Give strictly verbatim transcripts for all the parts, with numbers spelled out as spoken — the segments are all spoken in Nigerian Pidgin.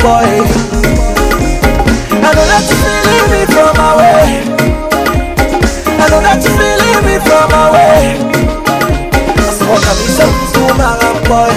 boy. I know that you feeling me from away. I know that you feeling me from away. Asoka mi so zuma boy.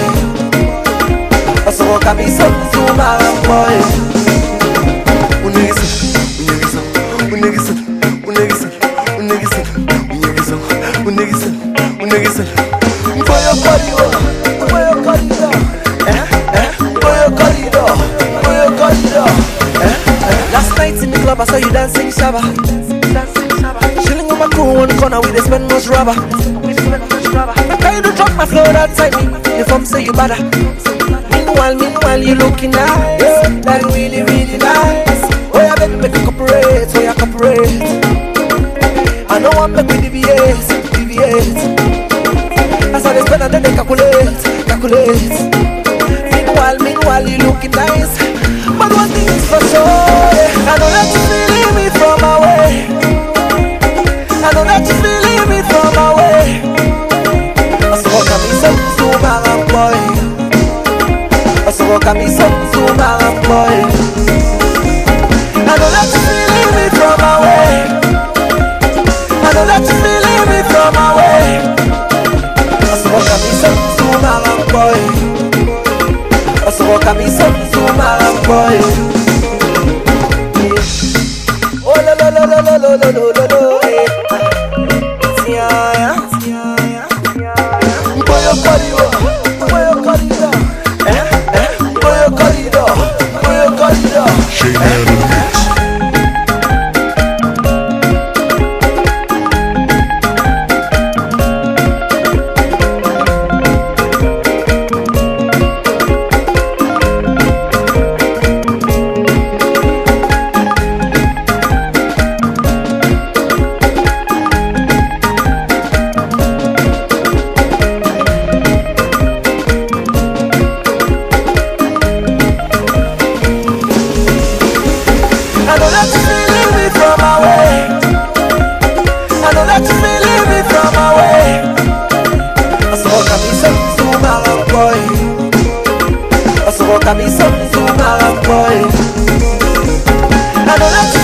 Asoka mi so zuma boy. Unigisa, unigisa, unigisa, unigisa, unigisa, unigisa, unigisa, unigisa. Boy corridor, boy corridor, eh eh, boy corridor, boy corridor, eh eh. Last night in the club I saw you dancing shabba, dancing shabba. Chilling with my crew one corner we dey spend most rubber. I try to drop my flow that time me, if I'm say you better. Meanwhile, meanwhile you looking nice, yeah, like really really nice. Oh yeah baby make you cooperate, oh yeah cooperate. I know I'm make we deviate, deviate. As I spend and then they calculate, calculate. Meanwhile, meanwhile you looking nice, but one thing is for sure, I know that you feeling me from away. I know that you feeling me from away. Asoka mi so zuma boy. Asoka mi so zuma boy. I know that you feeling me from away. I know that you feeling me from away. Asoka mi so zuma boy. Asoka mi so zuma boy. Oh la la la la la la la la la. Boy corridor, boy corridor, eh eh, boy corridor, boy corridor. I know that you feeling me from away. I know that you feeling me from away. Asoka mi so zuma boy. Asoka mi so zuma boy. I know that